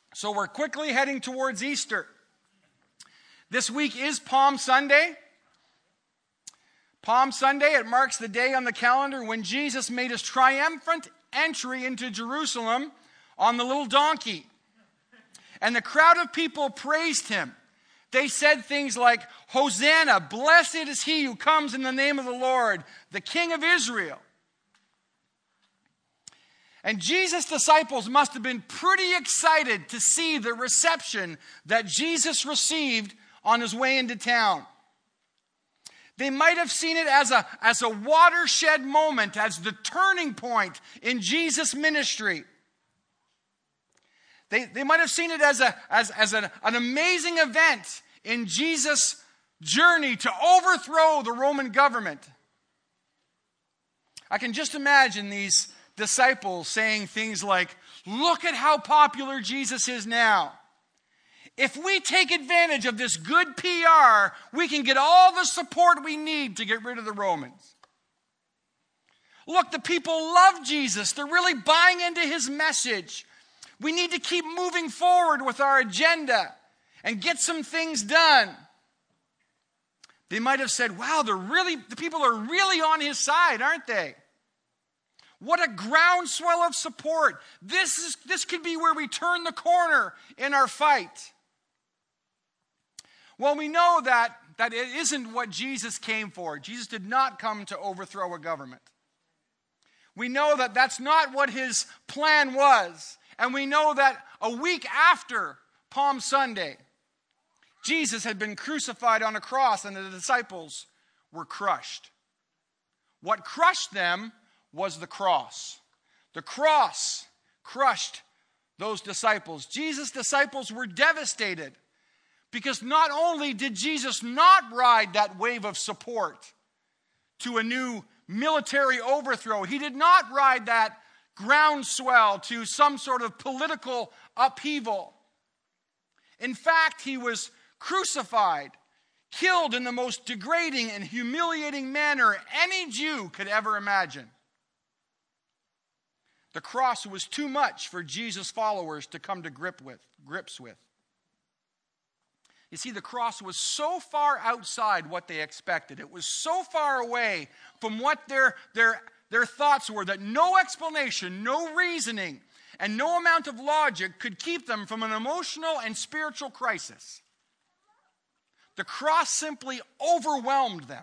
So we're quickly heading towards Easter. This week is Palm Sunday. Palm Sunday, it marks the day on the calendar when Jesus made his triumphant entry into Jerusalem on the little donkey. And the crowd of people praised him. They said things like, "Hosanna, blessed is he who comes in the name of the Lord, the King of Israel." And Jesus' disciples must have been pretty excited to see the reception that Jesus received on his way into town. They might have seen it as a watershed moment, as the turning point in Jesus' ministry. They might have seen it as an amazing event in Jesus' journey to overthrow the Roman government. I can just imagine these disciples saying things like, "Look at how popular Jesus is now. If we take advantage of this good PR, we can get all the support we need to get rid of the Romans. Look, the people love Jesus. They're really buying into his message. We need to keep moving forward with our agenda and get some things done." They might have said, "Wow, the people are really on his side, aren't they? What a groundswell of support. This could be where we turn the corner in our fight." Well, we know that it isn't what Jesus came for. Jesus did not come to overthrow a government. We know that that's not what his plan was. And we know that a week after Palm Sunday, Jesus had been crucified on a cross and the disciples were crushed. What crushed them was the cross. The cross crushed those disciples. Jesus' disciples were devastated because not only did Jesus not ride that wave of support to a new military overthrow, he did not ride that groundswell to some sort of political upheaval. In fact, he was crucified, killed in the most degrading and humiliating manner any Jew could ever imagine. The cross was too much for Jesus' followers to come to grips with. You see, the cross was so far outside what they expected. It was so far away from what their thoughts were that no explanation, no reasoning, and no amount of logic could keep them from an emotional and spiritual crisis. The cross simply overwhelmed them.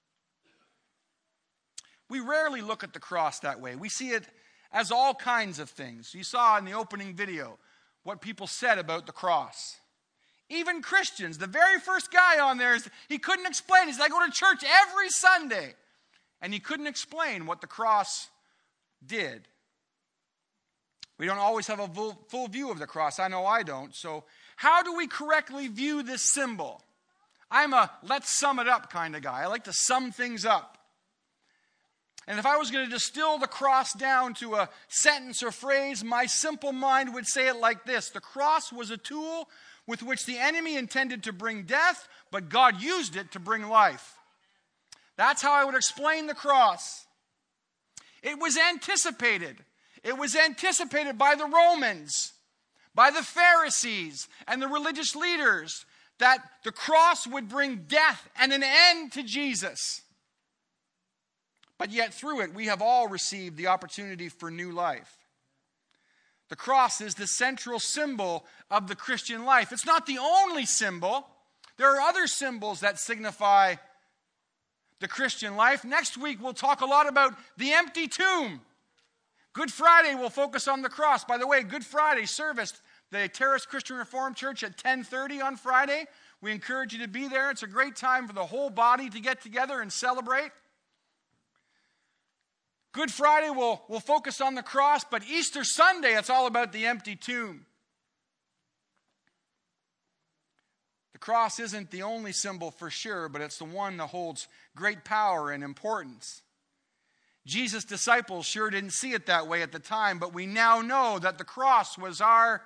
We rarely look at the cross that way. We see it as all kinds of things. You saw in the opening video what people said about the cross. Even Christians, the very first guy on there, he couldn't explain. He said, "I go to church every Sunday." And he couldn't explain what the cross did. We don't always have a full view of the cross. I know I don't. So how do we correctly view this symbol? I'm a let's sum it up kind of guy. I like to sum things up. And if I was going to distill the cross down to a sentence or phrase, my simple mind would say it like this: the cross was a tool with which the enemy intended to bring death, but God used it to bring life. That's how I would explain the cross. It was anticipated. It was anticipated by the Romans, by the Pharisees, and the religious leaders that the cross would bring death and an end to Jesus. But yet through it, we have all received the opportunity for new life. The cross is the central symbol of the Christian life. It's not the only symbol. There are other symbols that signify the Christian life. Next week, we'll talk a lot about the empty tomb. Good Friday, we'll focus on the cross. By the way, Good Friday service, the Terrace Christian Reformed Church at 10:30 on Friday. We encourage you to be there. It's a great time for the whole body to get together and celebrate. Good Friday, we'll focus on the cross, but Easter Sunday, it's all about the empty tomb. The cross isn't the only symbol for sure, but it's the one that holds great power and importance. Jesus' disciples sure didn't see it that way at the time, but we now know that the cross was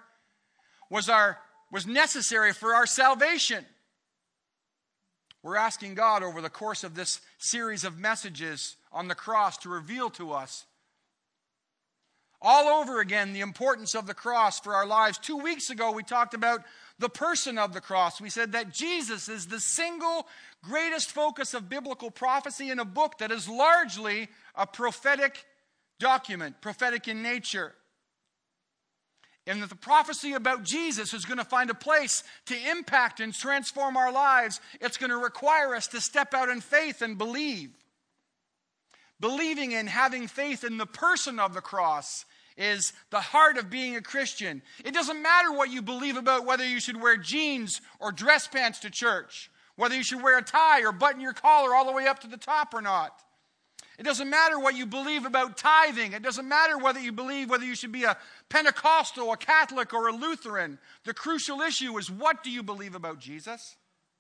necessary for our salvation. We're asking God over the course of this series of messages on the cross to reveal to us all over again the importance of the cross for our lives. 2 weeks ago, we talked about the person of the cross. We said that Jesus is the single greatest focus of biblical prophecy in a book that is largely a prophetic document, prophetic in nature. And that the prophecy about Jesus is going to find a place to impact and transform our lives. It's going to require us to step out in faith and believe. Believing in, having faith in the person of the cross is the heart of being a Christian. It doesn't matter what you believe about whether you should wear jeans or dress pants to church, whether you should wear a tie or button your collar all the way up to the top or not. It doesn't matter what you believe about tithing. It doesn't matter whether you should be a Pentecostal, a Catholic, or a Lutheran. The crucial issue is, what do you believe about Jesus?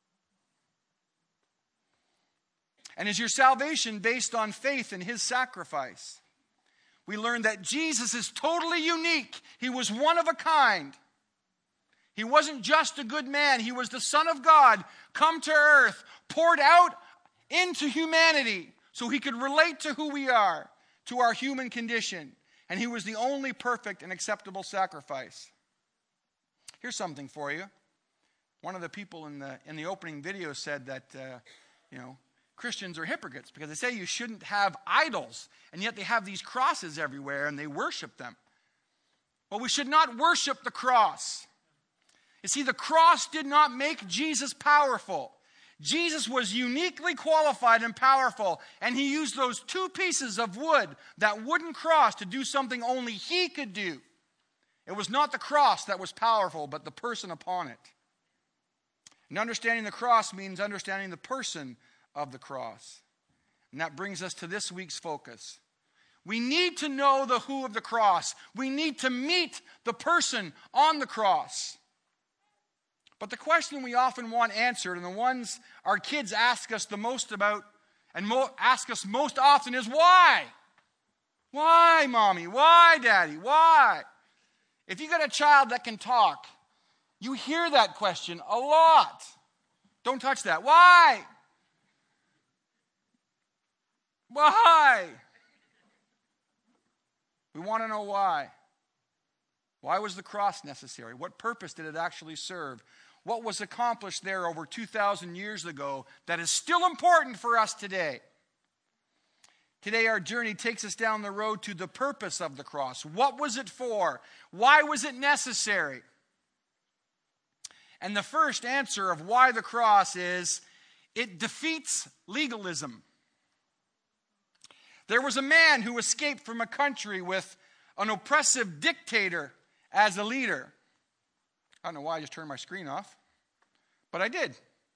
And is your salvation based on faith in his sacrifice? We learned that Jesus is totally unique. He was one of a kind. He wasn't just a good man. He was the Son of God, come to earth, poured out into humanity so he could relate to who we are, to our human condition. And he was the only perfect and acceptable sacrifice. Here's something for you. One of the people in the opening video said that, Christians are hypocrites because they say you shouldn't have idols, and yet they have these crosses everywhere and they worship them. Well, we should not worship the cross. You see, the cross did not make Jesus powerful. Jesus was uniquely qualified and powerful, and he used those 2 pieces of wood, that wooden cross, to do something only he could do. It was not the cross that was powerful, but the person upon it. And understanding the cross means understanding the person of the cross. And that brings us to this week's focus. We need to know the who of the cross. We need to meet the person on the cross. But the question we often want answered, and the ones our kids ask us the most about, and ask us most often, is why? Why, Mommy? Why, Daddy? Why? If you got a child that can talk, you hear that question a lot. Don't touch that. Why? Why? We want to know why. Why was the cross necessary? What purpose did it actually serve? What was accomplished there over 2,000 years ago that is still important for us today? Today our journey takes us down the road to the purpose of the cross. What was it for? Why was it necessary? And the first answer of why the cross is, it defeats legalism. There was a man who escaped from a country with an oppressive dictator as a leader. I don't know why I just turned my screen off, but I did.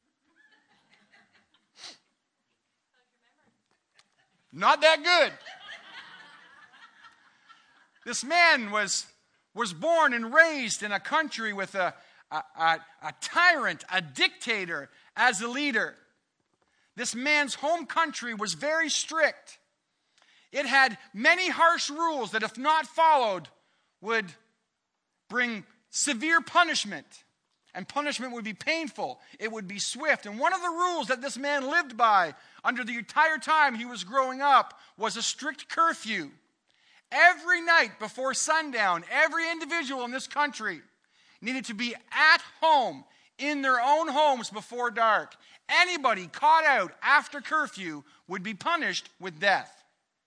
Not that good. This man was born and raised in a country with a tyrant, a dictator as a leader. This man's home country was very strict. It had many harsh rules that, if not followed, would bring severe punishment. And punishment would be painful. It would be swift. And one of the rules that this man lived by under the entire time he was growing up was a strict curfew. Every night before sundown, every individual in this country needed to be at home in their own homes before dark. Anybody caught out after curfew would be punished with death.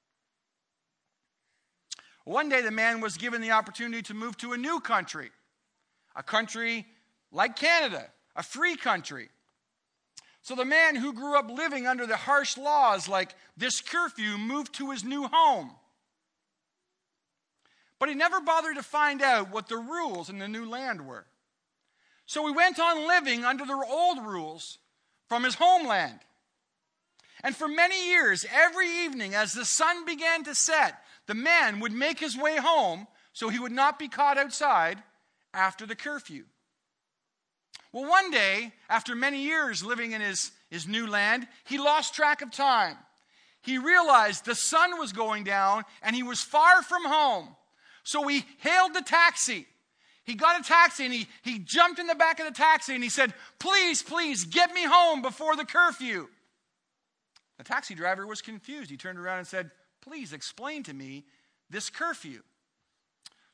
One day the man was given the opportunity to move to a new country, a country like Canada, a free country. So the man who grew up living under the harsh laws like this curfew moved to his new home. But he never bothered to find out what the rules in the new land were. So he went on living under the old rules from his homeland. And for many years, every evening as the sun began to set, the man would make his way home so he would not be caught outside after the curfew. Well, one day, after many years living in his new land, he lost track of time. He realized the sun was going down and he was far from home. So he hailed the taxi. He got a taxi and he jumped in the back of the taxi and he said, "Please, please, get me home before the curfew." The taxi driver was confused. He turned around and said, "Please explain to me this curfew."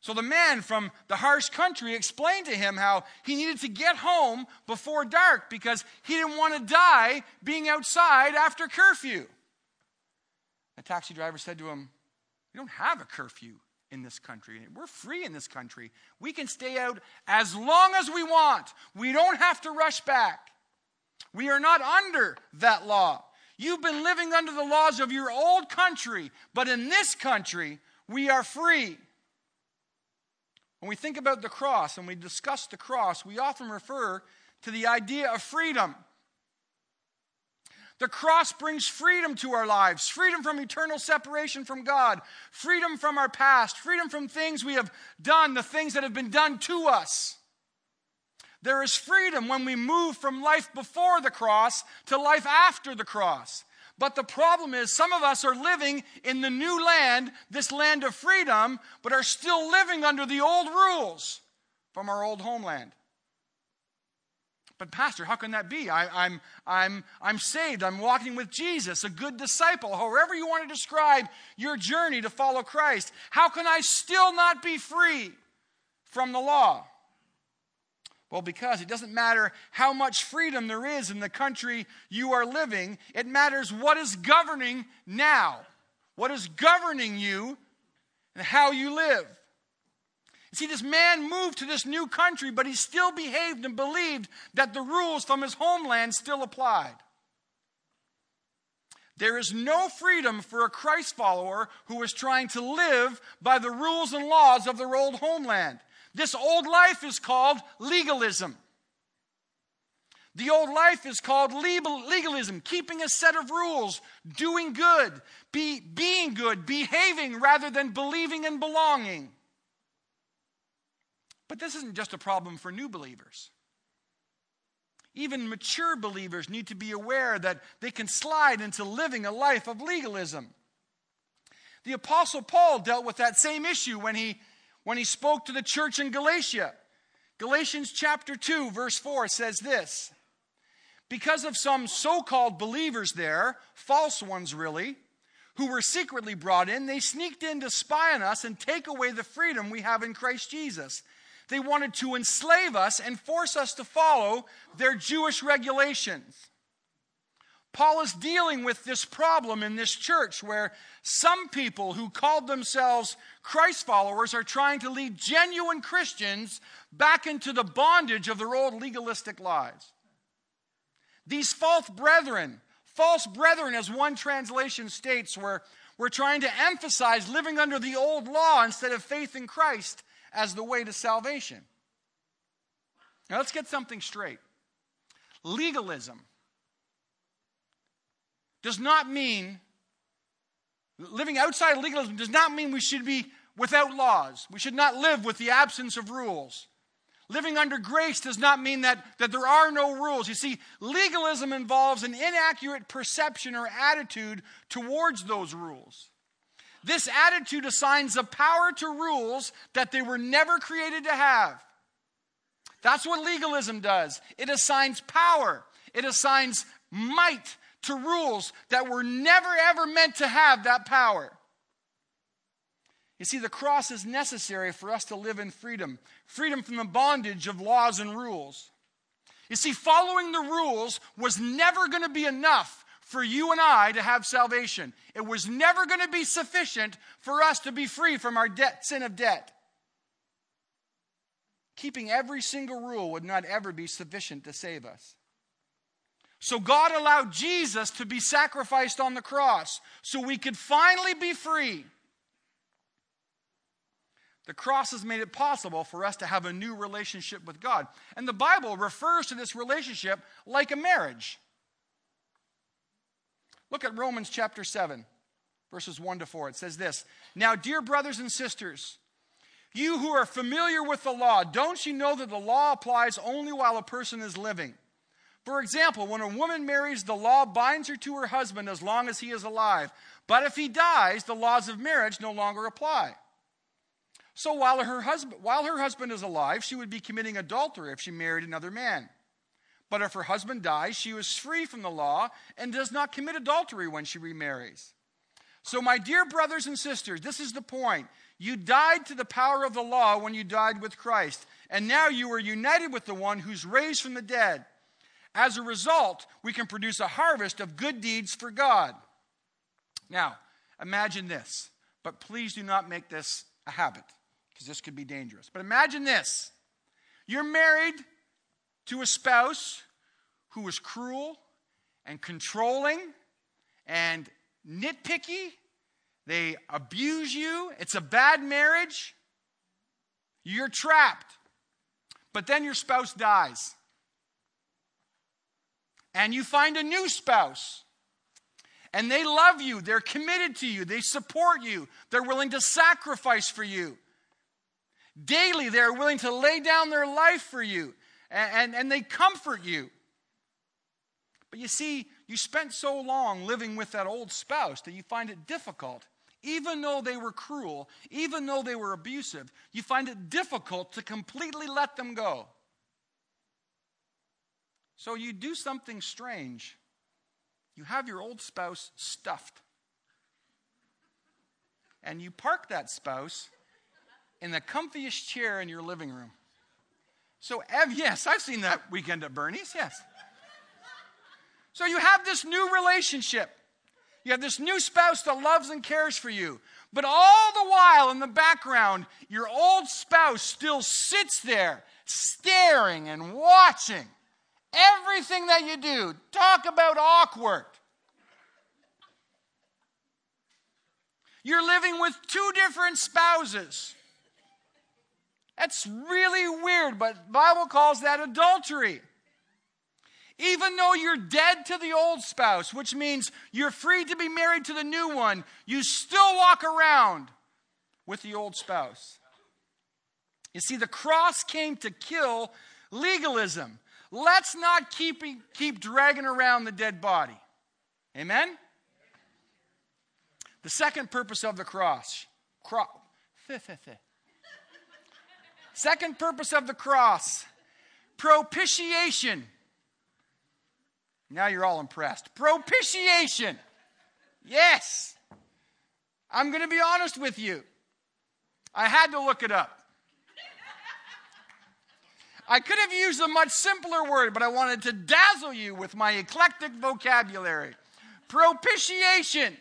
So the man from the harsh country explained to him how he needed to get home before dark because he didn't want to die being outside after curfew. The taxi driver said to him, "We don't have a curfew in this country. We're free in this country. We can stay out as long as we want. We don't have to rush back. We are not under that law. You've been living under the laws of your old country, but in this country, we are free." When we think about the cross and we discuss the cross, we often refer to the idea of freedom. The cross brings freedom to our lives, freedom from eternal separation from God, freedom from our past, freedom from things we have done, the things that have been done to us. There is freedom when we move from life before the cross to life after the cross. But the problem is some of us are living in the new land, this land of freedom, but are still living under the old rules from our old homeland. But Pastor, how can that be? I'm saved. I'm walking with Jesus, a good disciple. However you want to describe your journey to follow Christ. How can I still not be free from the law? Well, because it doesn't matter how much freedom there is in the country you are living. It matters what is governing now. What is governing you and how you live. You see, this man moved to this new country, but he still behaved and believed that the rules from his homeland still applied. There is no freedom for a Christ follower who is trying to live by the rules and laws of their old homeland. This old life is called legalism. The old life is called legalism, keeping a set of rules, doing good, being good, behaving rather than believing and belonging. But this isn't just a problem for new believers. Even mature believers need to be aware that they can slide into living a life of legalism. The Apostle Paul dealt with that same issue when he spoke to the church in Galatia. Galatians chapter 2, verse 4 says this: "Because of some so-called believers there, false ones really, who were secretly brought in, they sneaked in to spy on us and take away the freedom we have in Christ Jesus. They wanted to enslave us and force us to follow their Jewish regulations." Paul is dealing with this problem in this church where some people who called themselves Christ followers are trying to lead genuine Christians back into the bondage of their old legalistic lives. These false brethren, as one translation states, we're trying to emphasize living under the old law instead of faith in Christ as the way to salvation. Now let's get something straight. Legalism does not mean, living outside of legalism does not mean we should be without laws. We should not live with the absence of rules. Living under grace does not mean that there are no rules. You see, legalism involves an inaccurate perception or attitude towards those rules. This attitude assigns a power to rules that they were never created to have. That's what legalism does. It assigns power. It assigns might to rules that were never ever meant to have that power. You see, the cross is necessary for us to live in freedom. Freedom from the bondage of laws and rules. You see, following the rules was never going to be enough for you and I to have salvation. It was never going to be sufficient for us to be free from our sin of debt. Keeping every single rule would not ever be sufficient to save us. So God allowed Jesus to be sacrificed on the cross so we could finally be free. The cross has made it possible for us to have a new relationship with God. And the Bible refers to this relationship like a marriage. Look at Romans chapter 7, verses 1 to 4. It says this: "Now, dear brothers and sisters, you who are familiar with the law, don't you know that the law applies only while a person is living? For example, when a woman marries, the law binds her to her husband as long as he is alive. But if he dies, the laws of marriage no longer apply. So while her husband is alive, she would be committing adultery if she married another man. But if her husband dies, she is free from the law and does not commit adultery when she remarries. So my dear brothers and sisters, this is the point. You died to the power of the law when you died with Christ, and now you are united with the one who's raised from the dead. As a result, we can produce a harvest of good deeds for God. Now, imagine this, but please do not make this a habit, because this could be dangerous. But imagine this. You're married to a spouse who is cruel and controlling and nitpicky. They abuse you. It's a bad marriage. You're trapped. But then your spouse dies. And you find a new spouse. And they love you. They're committed to you. They support you. They're willing to sacrifice for you. Daily, they're willing to lay down their life for you. And they comfort you. But you see, you spent so long living with that old spouse that you find it difficult. Even though they were cruel, even though they were abusive, you find it difficult to completely let them go. So you do something strange. You have your old spouse stuffed. And you park that spouse in the comfiest chair in your living room. So, yes, I've seen that Weekend at Bernie's, yes. So you have this new relationship. You have this new spouse that loves and cares for you. But all the while in the background, your old spouse still sits there staring and watching everything that you do. Talk about awkward. You're living with two different spouses. That's really weird, but the Bible calls that adultery. Even though you're dead to the old spouse, which means you're free to be married to the new one, you still walk around with the old spouse. You see, the cross came to kill legalism. Let's not keep dragging around the dead body. Amen? The second purpose of the cross. Second purpose of the cross. Propitiation. Now you're all impressed. Propitiation. Yes. I'm going to be honest with you. I had to look it up. I could have used a much simpler word, but I wanted to dazzle you with my eclectic vocabulary. Propitiation.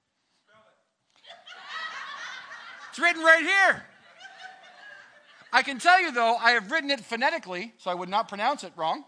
It's written right here. I can tell you, though, I have written it phonetically, so I would not pronounce it wrong.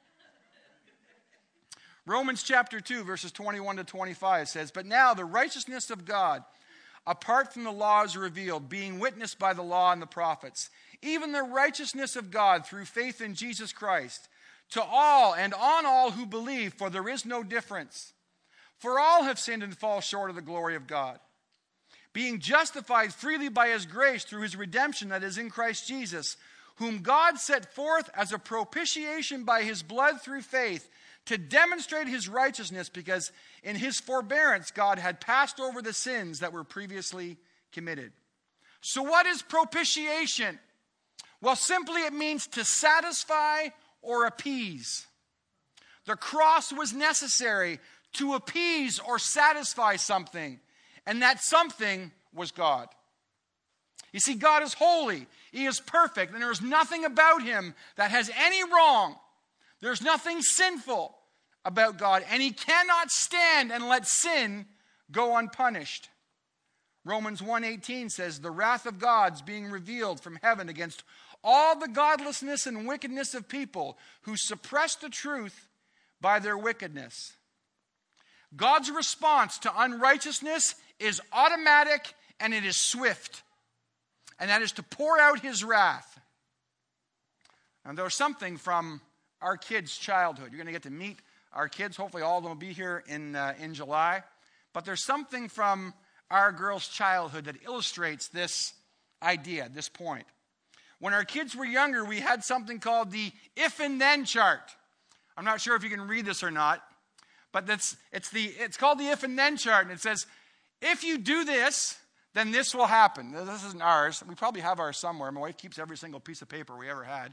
Romans chapter 2, verses 21 to 25 says, "But now the righteousness of God, apart from the law, is revealed, being witnessed by the law and the prophets, even the righteousness of God through faith in Jesus Christ, to all and on all who believe, for there is no difference. For all have sinned and fall short of the glory of God, being justified freely by his grace through his redemption that is in Christ Jesus, whom God set forth as a propitiation by his blood through faith, to demonstrate his righteousness, because in his forbearance God had passed over the sins that were previously committed." So what is propitiation? Well, simply it means to satisfy or appease. The cross was necessary to appease or satisfy something, and that something was God. You see, God is holy, he is perfect, and there is nothing about him that has any wrong. There's nothing sinful about God, and he cannot stand and let sin go unpunished. Romans 1:18 says, "The wrath of God's being revealed from heaven against all the godlessness and wickedness of people who suppress the truth by their wickedness." God's response to unrighteousness is automatic and it is swift, and that is to pour out his wrath. And there's something from our kids' childhood. You're going to get to meet our kids. Hopefully all of them will be here in July. But there's something from our girls' childhood that illustrates this idea, this point. When our kids were younger, we had something called the if and then chart. I'm not sure if you can read this or not, but it's called the if and then chart, and it says, if you do this, then this will happen. This isn't ours. We probably have ours somewhere. My wife keeps every single piece of paper we ever had.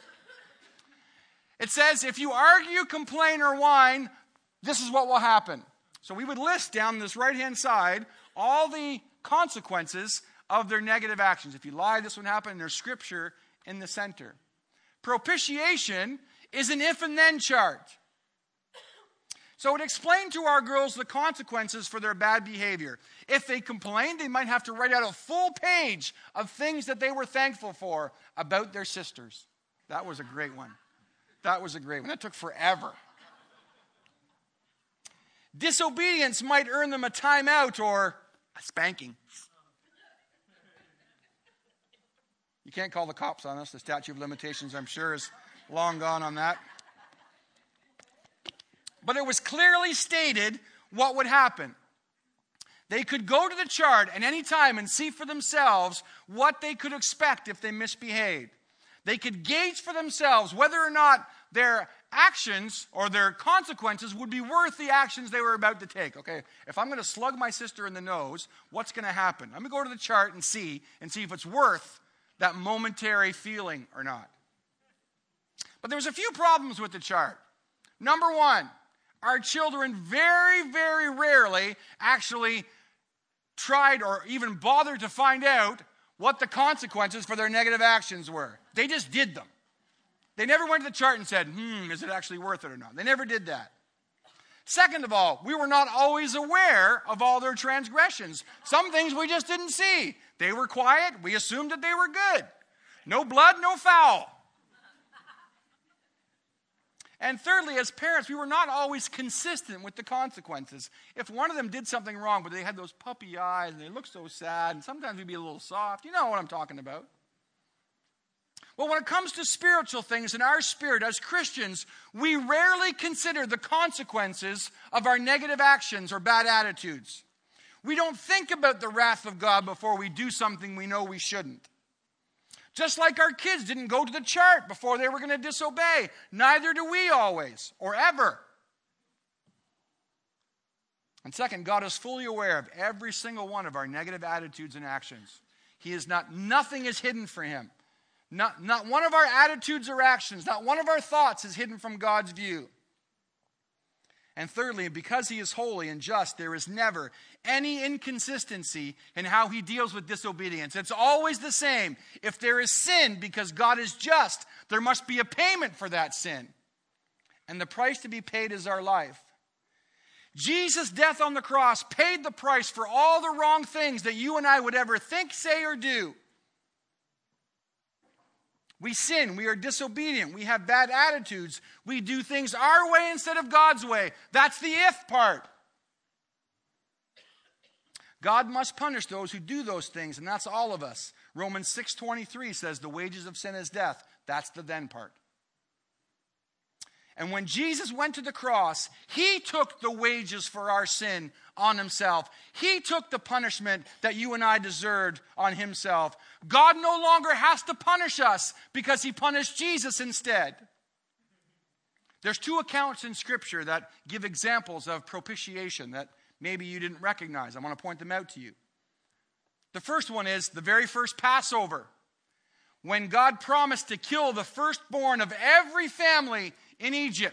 It says, if you argue, complain, or whine, this is what will happen. So we would list down this right-hand side all the consequences of their negative actions. If you lie, this would happen, and there's scripture in the center. Propitiation is an if and then chart. So it explained to our girls the consequences for their bad behavior. If they complained, they might have to write out a full page of things that they were thankful for about their sisters. That was a great one. That was a great one. That took forever. Disobedience might earn them a timeout or a spanking. You can't call the cops on us. The statute of limitations, I'm sure, is long gone on that. But it was clearly stated what would happen. They could go to the chart at any time and see for themselves what they could expect if they misbehaved. They could gauge for themselves whether or not their actions or their consequences would be worth the actions they were about to take. Okay, if I'm going to slug my sister in the nose, what's going to happen? I'm going to go to the chart and see if it's worth that momentary feeling or not. But there's a few problems with the chart. Number one, our children very, very rarely actually tried or even bothered to find out what the consequences for their negative actions were. They just did them. They never went to the chart and said, is it actually worth it or not? They never did that. Second of all, we were not always aware of all their transgressions. Some things we just didn't see. They were quiet. We assumed that they were good. No blood, no foul. And thirdly, as parents, we were not always consistent with the consequences. If one of them did something wrong, but they had those puppy eyes and they looked so sad, and sometimes we'd be a little soft. You know what I'm talking about. Well, when it comes to spiritual things in our spirit as Christians, we rarely consider the consequences of our negative actions or bad attitudes. We don't think about the wrath of God before we do something we know we shouldn't. Just like our kids didn't go to the chart before they were going to disobey. Neither do we always, or ever. And second, God is fully aware of every single one of our negative attitudes and actions. Nothing is hidden for him. Not one of our attitudes or actions, not one of our thoughts is hidden from God's view. And thirdly, because he is holy and just, there is never any inconsistency in how he deals with disobedience. It's always the same. If there is sin, because God is just, there must be a payment for that sin. And the price to be paid is our life. Jesus' death on the cross paid the price for all the wrong things that you and I would ever think, say, or do. We sin, we are disobedient, we have bad attitudes, we do things our way instead of God's way. That's the if part. God must punish those who do those things, and that's all of us. Romans 6:23 says the wages of sin is death. That's the then part. And when Jesus went to the cross, he took the wages for our sin on himself. He took the punishment that you and I deserved on himself. God no longer has to punish us because he punished Jesus instead. There's two accounts in Scripture that give examples of propitiation that maybe you didn't recognize. I want to point them out to you. The first one is the very first Passover, when God promised to kill the firstborn of every family in Egypt.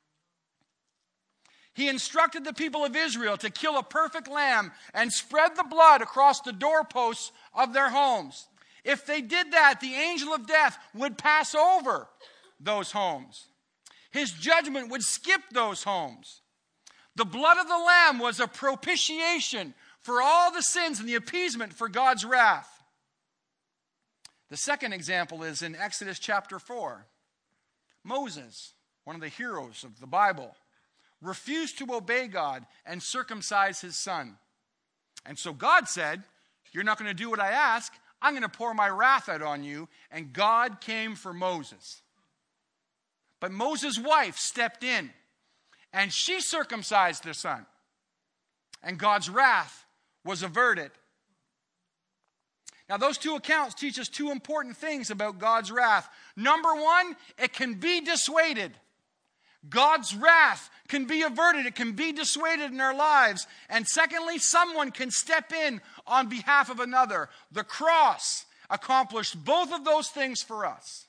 He instructed the people of Israel to kill a perfect lamb and spread the blood across the doorposts of their homes. If they did that, the angel of death would pass over those homes. His judgment would skip those homes. The blood of the lamb was a propitiation for all the sins and the appeasement for God's wrath. The second example is in Exodus chapter 4. Moses, one of the heroes of the Bible, refused to obey God and circumcise his son. And so God said, you're not going to do what I ask. I'm going to pour my wrath out on you. And God came for Moses. But Moses' wife stepped in and she circumcised their son. And God's wrath was averted. Now, those two accounts teach us two important things about God's wrath. Number one, it can be dissuaded. God's wrath can be averted. It can be dissuaded in our lives. And secondly, someone can step in on behalf of another. The cross accomplished both of those things for us.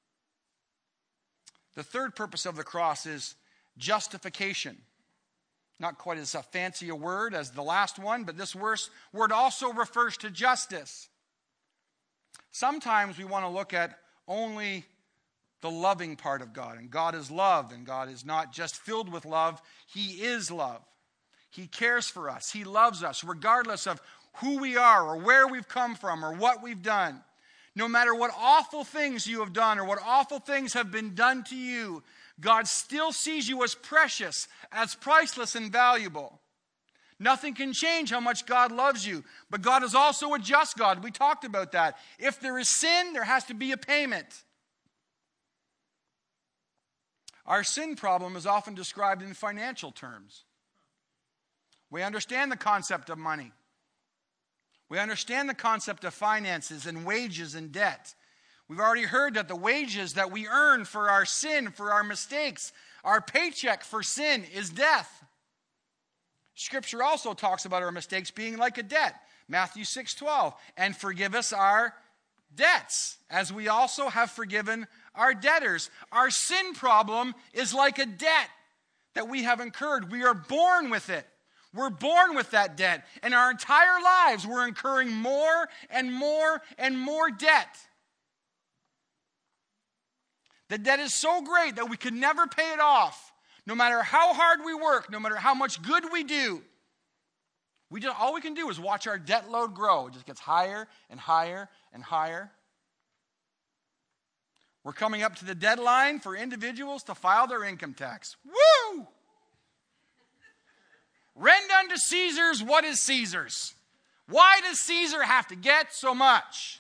The third purpose of the cross is justification. Not quite as fancy a word as the last one, but this word also refers to justice. Sometimes we want to look at only the loving part of God, and God is love, and God is not just filled with love, He is love. He cares for us. He loves us regardless of who we are or where we've come from or what we've done. No matter what awful things you have done or what awful things have been done to you, God still sees you as precious, as priceless and valuable. Nothing can change how much God loves you, but God is also a just God. We talked about that. If there is sin, there has to be a payment. Our sin problem is often described in financial terms. We understand the concept of money. We understand the concept of finances and wages and debt. We've already heard that the wages that we earn for our sin, for our mistakes, our paycheck for sin is death. Scripture also talks about our mistakes being like a debt. Matthew 6:12. And forgive us our debts, as we also have forgiven our debtors. Our sin problem is like a debt that we have incurred. We are born with it. We're born with that debt. And our entire lives, we're incurring more and more and more debt. The debt is so great that we could never pay it off. No matter how hard we work, no matter how much good we do, all we can do is watch our debt load grow. It just gets higher and higher and higher. We're coming up to the deadline for individuals to file their income tax. Woo! Rend unto Caesar's what is Caesar's. Why does Caesar have to get so much?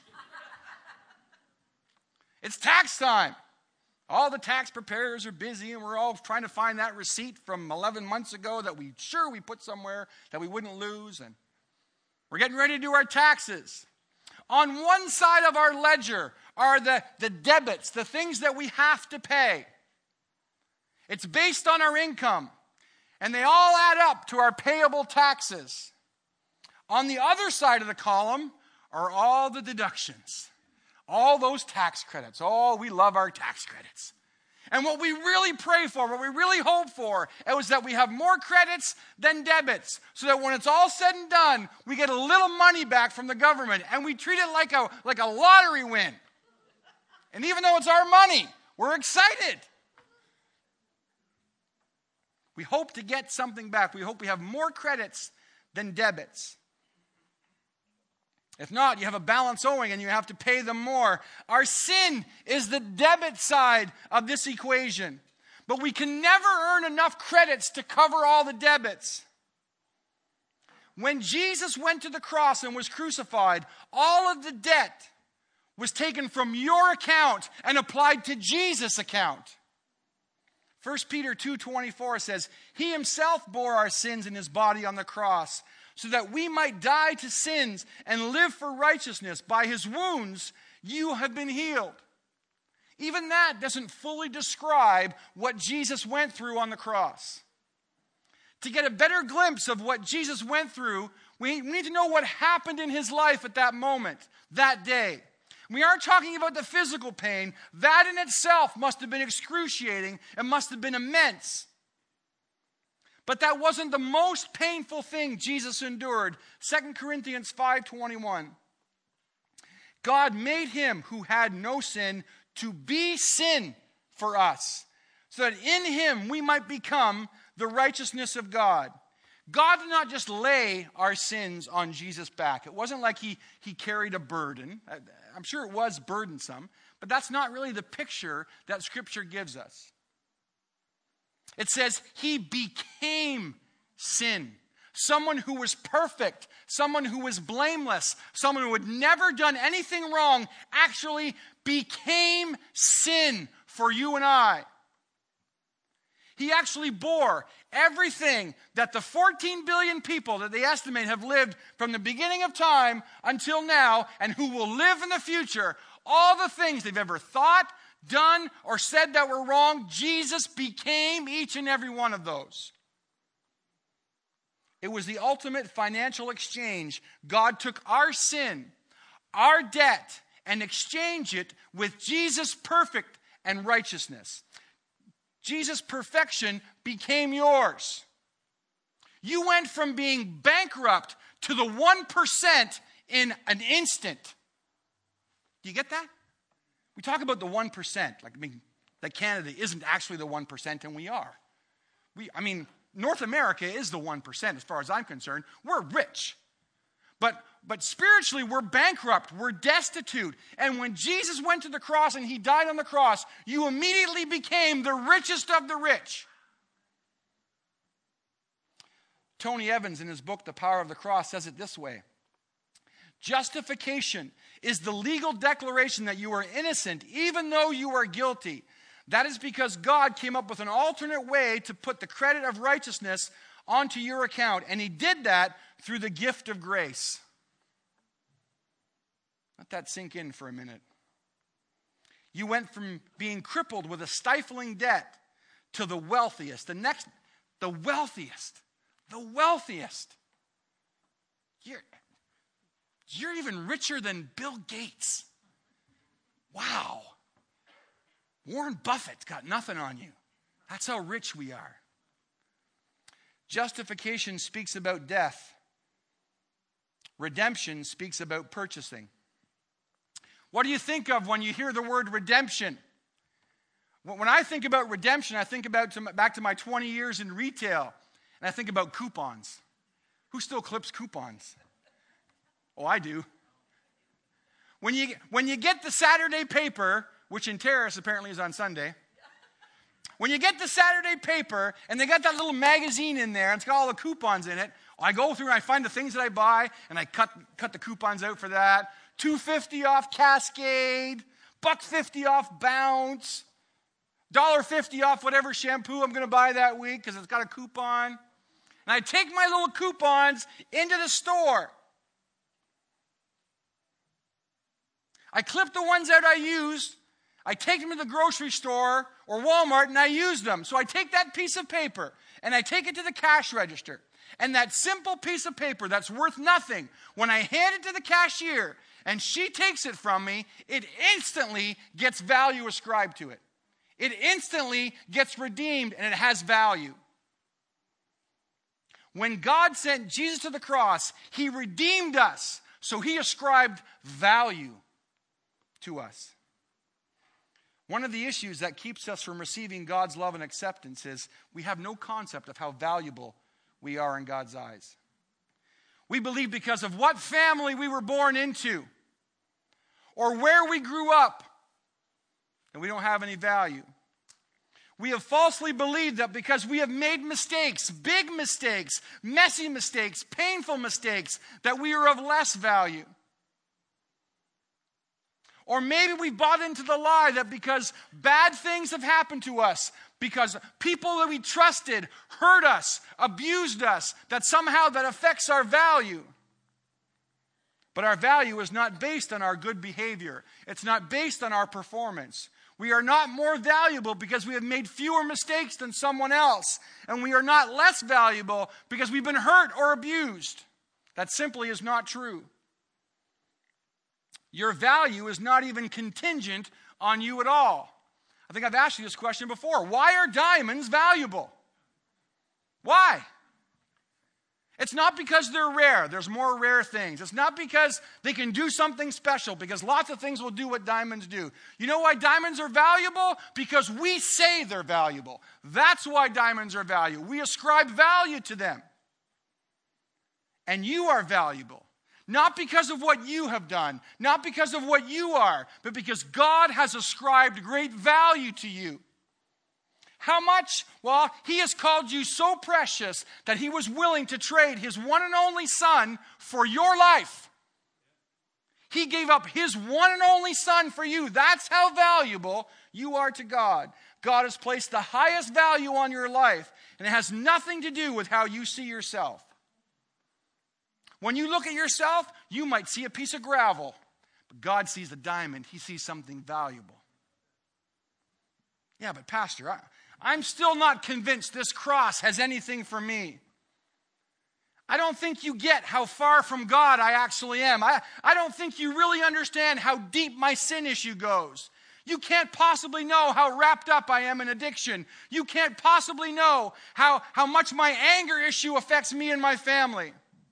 It's tax time. All the tax preparers are busy, and we're all trying to find that receipt from 11 months ago that we put somewhere that we wouldn't lose. And we're getting ready to do our taxes. On one side of our ledger are the debits, the things that we have to pay. It's based on our income, and they all add up to our payable taxes. On the other side of the column are all the deductions. All those tax credits. Oh, we love our tax credits. And what we really pray for, what we really hope for, is that we have more credits than debits. So that when it's all said and done, we get a little money back from the government. And we treat it like a lottery win. And even though it's our money, we're excited. We hope to get something back. We hope we have more credits than debits. If not, you have a balance owing and you have to pay them more. Our sin is the debit side of this equation. But we can never earn enough credits to cover all the debits. When Jesus went to the cross and was crucified, all of the debt was taken from your account and applied to Jesus' account. 1 Peter 2:24 says, He himself bore our sins in his body on the cross, so that we might die to sins and live for righteousness. By his wounds, you have been healed. Even that doesn't fully describe what Jesus went through on the cross. To get a better glimpse of what Jesus went through, we need to know what happened in his life at that moment, that day. We aren't talking about the physical pain. That in itself must have been excruciating and must have been immense. But that wasn't the most painful thing Jesus endured. 2 Corinthians 5:21. God made him who had no sin to be sin for us, so that in him we might become the righteousness of God. God did not just lay our sins on Jesus' back. It wasn't like he carried a burden. I'm sure it was burdensome, but that's not really the picture that Scripture gives us. It says he became sin. Someone who was perfect, someone who was blameless, someone who had never done anything wrong actually became sin for you and I. He actually bore everything that the 14 billion people that they estimate have lived from the beginning of time until now and who will live in the future, all the things they've ever thought, done, or said that were wrong, Jesus became each and every one of those. It was the ultimate financial exchange. God took our sin, our debt, and exchanged it with Jesus' perfect and righteousness. Jesus' perfection became yours. You went from being bankrupt to the 1% in an instant. Do you get that? We talk about the 1%, that Canada isn't actually the 1%, and we are. North America is the 1% as far as I'm concerned. We're rich. But spiritually, we're bankrupt. We're destitute. And when Jesus went to the cross and he died on the cross, you immediately became the richest of the rich. Tony Evans, in his book, The Power of the Cross, says it this way. Justification is the legal declaration that you are innocent, even though you are guilty. That is because God came up with an alternate way to put the credit of righteousness onto your account. And he did that through the gift of grace. Let that sink in for a minute. You went from being crippled with a stifling debt to the wealthiest. The wealthiest. You're even richer than Bill Gates. Wow. Warren Buffett's got nothing on you. That's how rich we are. Justification speaks about death. Redemption speaks about purchasing. What do you think of when you hear the word redemption? When I think about redemption, I think back to my 20 years in retail, and I think about coupons. Who still clips coupons? Oh, I do. When you get the Saturday paper, which in Terrace apparently is on Sunday, when you get the Saturday paper and they got that little magazine in there and it's got all the coupons in it, I go through and I find the things that I buy and I cut the coupons out for that. $2.50 off Cascade, $1.50 off Bounce, $1.50 off whatever shampoo I'm going to buy that week because it's got a coupon. And I take my little coupons into the store. I clip the ones out I use. I take them to the grocery store or Walmart and I use them. So I take that piece of paper and I take it to the cash register. And that simple piece of paper that's worth nothing, when I hand it to the cashier and she takes it from me, it instantly gets value ascribed to it. It instantly gets redeemed and it has value. When God sent Jesus to the cross, he redeemed us. So he ascribed value to us. One of the issues that keeps us from receiving God's love and acceptance is we have no concept of how valuable we are in God's eyes. We believe because of what family we were born into or where we grew up that we don't have any value. We have falsely believed that because we have made mistakes, big mistakes, messy mistakes, painful mistakes, that we are of less value. Or maybe we bought into the lie that because bad things have happened to us, because people that we trusted hurt us, abused us, that somehow that affects our value. But our value is not based on our good behavior. It's not based on our performance. We are not more valuable because we have made fewer mistakes than someone else. And we are not less valuable because we've been hurt or abused. That simply is not true. Your value is not even contingent on you at all. I think I've asked you this question before. Why are diamonds valuable? Why? It's not because they're rare. There's more rare things. It's not because they can do something special, because lots of things will do what diamonds do. You know why diamonds are valuable? Because we say they're valuable. That's why diamonds are valuable. We ascribe value to them. And you are valuable. Not because of what you have done, not because of what you are, but because God has ascribed great value to you. How much? Well, he has called you so precious that he was willing to trade his one and only son for your life. He gave up his one and only son for you. That's how valuable you are to God. God has placed the highest value on your life, and it has nothing to do with how you see yourself. When you look at yourself, you might see a piece of gravel. But God sees a diamond. He sees something valuable. Yeah, but Pastor, I'm still not convinced this cross has anything for me. I don't think you get how far from God I actually am. I don't think you really understand how deep my sin issue goes. You can't possibly know how wrapped up I am in addiction. You can't possibly know how much my anger issue affects me and my family.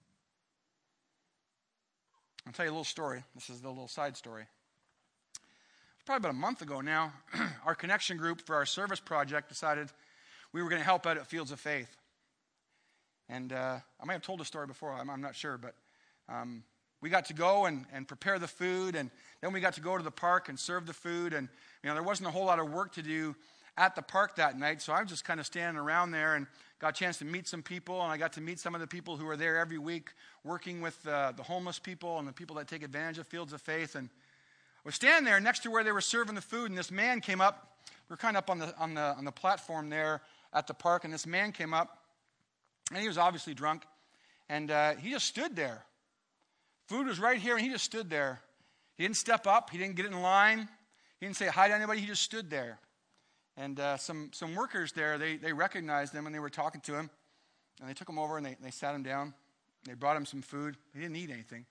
I'll tell you a little story. This is the little side story. Probably about a month ago now, our connection group for our service project decided we were going to help out at Fields of Faith. And I might have told the story before, I'm not sure, but we got to go and prepare the food, and then we got to go to the park and serve the food. And there wasn't a whole lot of work to do at the park that night, so I was just kind of standing around there and got a chance to meet some people, and I got to meet some of the people who are there every week working with the homeless people and the people that take advantage of Fields of Faith. And I was standing there next to where they were serving the food, and this man came up. We were kind of up on the platform there at the park, and this man came up, and he was obviously drunk, and he just stood there. Food was right here, and he just stood there. He didn't step up. He didn't get in line. He didn't say hi to anybody. He just stood there. And some workers there, they recognized him, and they were talking to him, and they took him over, and they sat him down. They brought him some food. He didn't eat anything.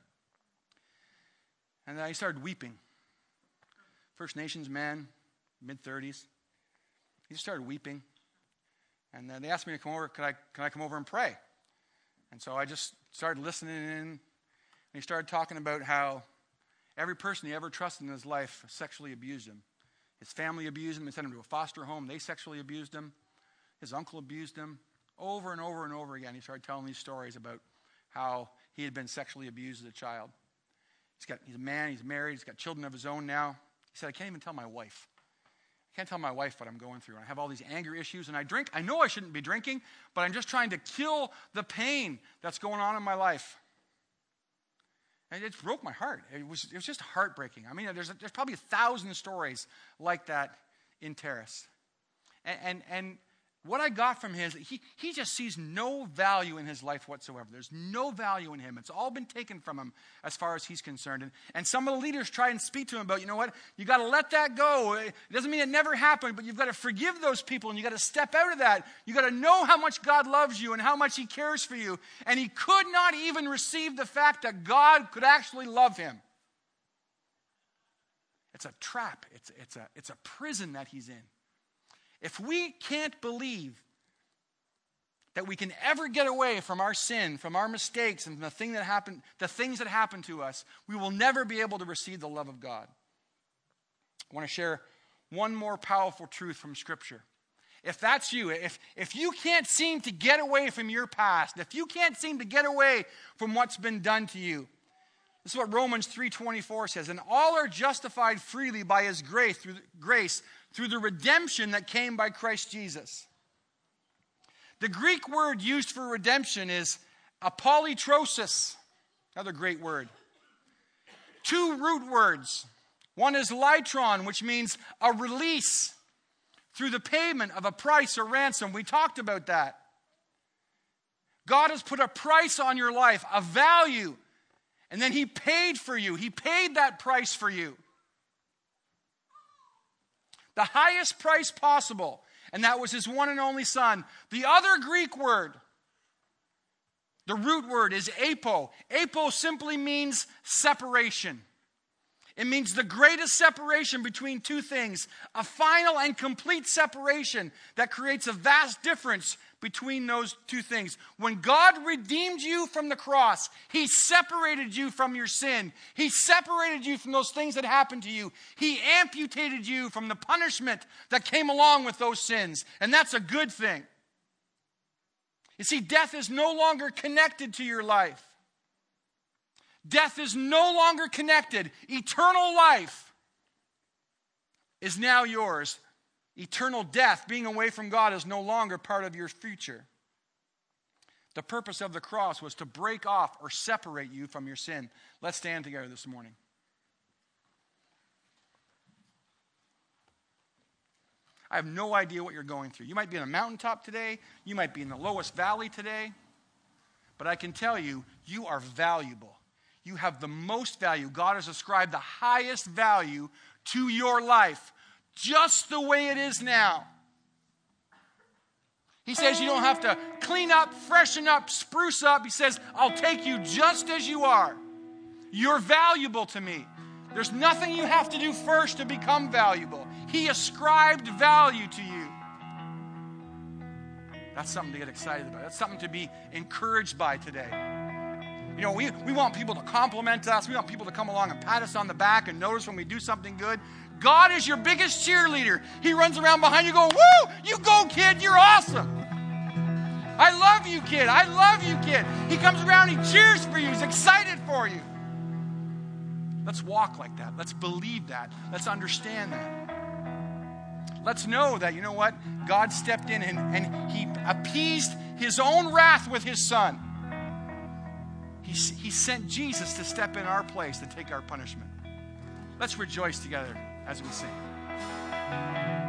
And then he started weeping. First Nations man, mid-30s. He just started weeping. And they asked me to come over. Can I come over and pray? And so I just started listening in. And he started talking about how every person he ever trusted in his life sexually abused him. His family abused him. They sent him to a foster home. They sexually abused him. His uncle abused him. Over and over and over again, he started telling these stories about how he had been sexually abused as a child. He's a man, he's married, he's got children of his own now. He said, I can't even tell my wife. I can't tell my wife what I'm going through. And I have all these anger issues, and I drink. I know I shouldn't be drinking, but I'm just trying to kill the pain that's going on in my life. And it broke my heart. It was just heartbreaking. I mean, there's probably 1,000 stories like that in Terrace. And what I got from him is he just sees no value in his life whatsoever. There's no value in him. It's all been taken from him as far as he's concerned. And some of the leaders try and speak to him about, you know what, you got to let that go. It doesn't mean it never happened, but you've got to forgive those people, and you got to step out of that. You got to know how much God loves you and how much he cares for you. And he could not even receive the fact that God could actually love him. It's a trap. It's a prison that he's in. If we can't believe that we can ever get away from our sin, from our mistakes, and from the things that happen to us, we will never be able to receive the love of God. I want to share one more powerful truth from Scripture. If that's you, if you can't seem to get away from your past, if you can't seem to get away from what's been done to you, this is what Romans 3:24 says, and all are justified freely by his grace through the redemption that came by Christ Jesus. The Greek word used for redemption is apolytrosis, another great word. Two root words. One is litron, which means a release through the payment of a price or ransom. We talked about that. God has put a price on your life, a value, and then he paid for you. He paid that price for you. The highest price possible. And that was his one and only son. The other Greek word, the root word is apo. Apo simply means separation. It means the greatest separation between two things. A final and complete separation that creates a vast difference between those two things. When God redeemed you from the cross, he separated you from your sin. He separated you from those things that happened to you. He amputated you from the punishment that came along with those sins. And that's a good thing. You see, death is no longer connected to your life. Death is no longer connected. Eternal life is now yours. Eternal death, being away from God, is no longer part of your future. The purpose of the cross was to break off or separate you from your sin. Let's stand together this morning. I have no idea what you're going through. You might be on a mountaintop today. You might be in the lowest valley today. But I can tell you, you are valuable. You have the most value. God has ascribed the highest value to your life, just the way it is now. He says you don't have to clean up, freshen up, spruce up. He says, I'll take you just as you are. You're valuable to me. There's nothing you have to do first to become valuable. He ascribed value to you. That's something to get excited about. That's something to be encouraged by today. You know, we want people to compliment us. We want people to come along and pat us on the back and notice when we do something good. God is your biggest cheerleader. He runs around behind you going, woo, you go, kid, you're awesome. I love you, kid. I love you, kid. He comes around, he cheers for you. He's excited for you. Let's walk like that. Let's believe that. Let's understand that. Let's know that, you know what? God stepped in and he appeased his own wrath with his son. He sent Jesus to step in our place to take our punishment. Let's rejoice together as we sing.